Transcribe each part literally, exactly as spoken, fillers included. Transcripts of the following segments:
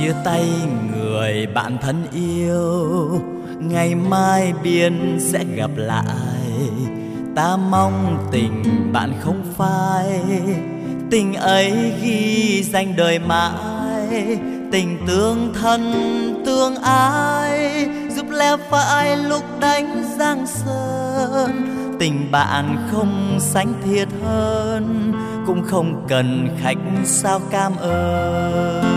chia tay người bạn thân yêu, ngày mai biết sẽ gặp lại. Ta mong tình bạn không phai, tình ấy ghi danh đời mãi. Tình tương thân tương ái, giúp lẽ phải lúc đánh giang sơn. Tình bạn không sánh thiết hơn, cũng không cần khách sao cảm ơn.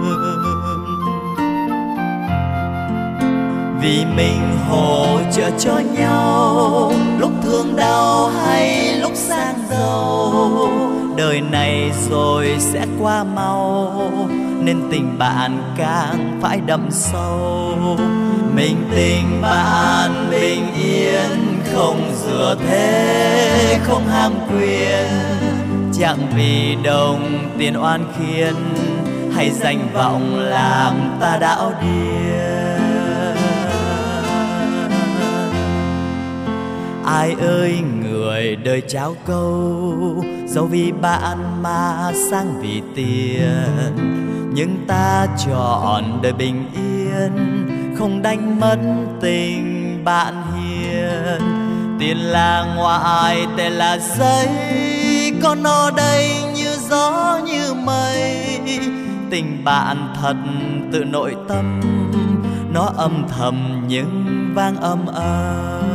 Vì mình hỗ trợ cho nhau, lúc thương đau hay lúc sang giàu. Đời này rồi sẽ qua mau, nên tình bạn càng phải đậm sâu. Mình tình bạn bình yên, không dựa thế, không ham quyền. Chẳng vì đồng tiền oan khiên, hay danh vọng làm ta đảo điên. Ai ơi người đời trao câu, dẫu vì bạn mà sang vì tiền. Nhưng ta chọn đời bình yên, không đánh mất tình bạn hiền. Tiền là ngoại, tệ là giấy, còn nó đây như gió như mây. Tình bạn thật từ nội tâm, nó âm thầm nhưng vang âm ầm.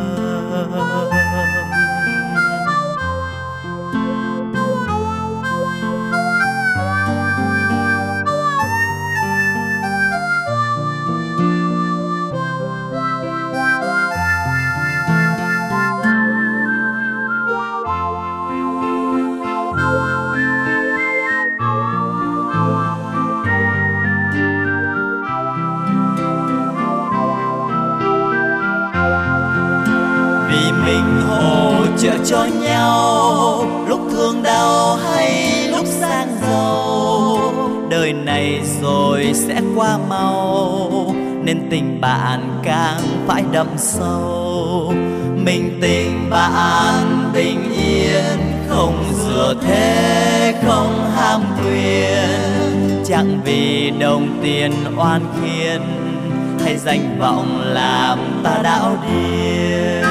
Mình hỗ trợ cho nhau, lúc thương đau hay lúc sang giàu. Đời này rồi sẽ qua mau, nên tình bạn càng phải đậm sâu. Mình tình bạn bình yên, không dựa thế, không ham quyền. Chẳng vì đồng tiền oan khiên, hay danh vọng làm ta đảo điên.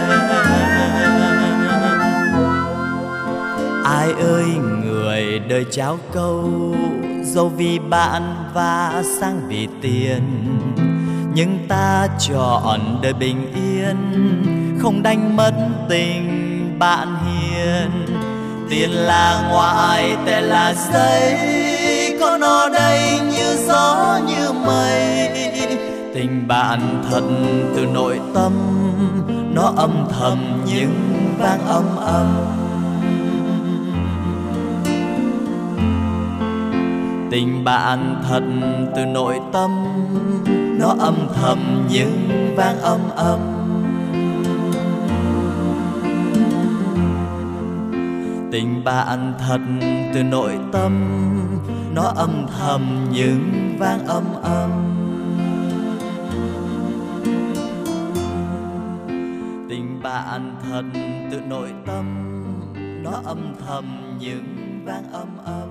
Ai ơi người đời trao câu, dẫu vì bạn và sang vì tiền. Nhưng ta chọn đời bình yên, không đánh mất tình bạn hiền. Tiền là ngoại, tệ là giấy, có nó đây như gió như mây. Tình bạn thật từ nội tâm, nó âm thầm nhưng vang âm âm. Tình bạn thật từ nội tâm, nó âm thầm nhưng vang âm âm. Tình bạn thật từ nội tâm, nó âm thầm nhưng vang âm âm. Tình bạn thật từ nội tâm, nó âm thầm nhưng vang âm âm.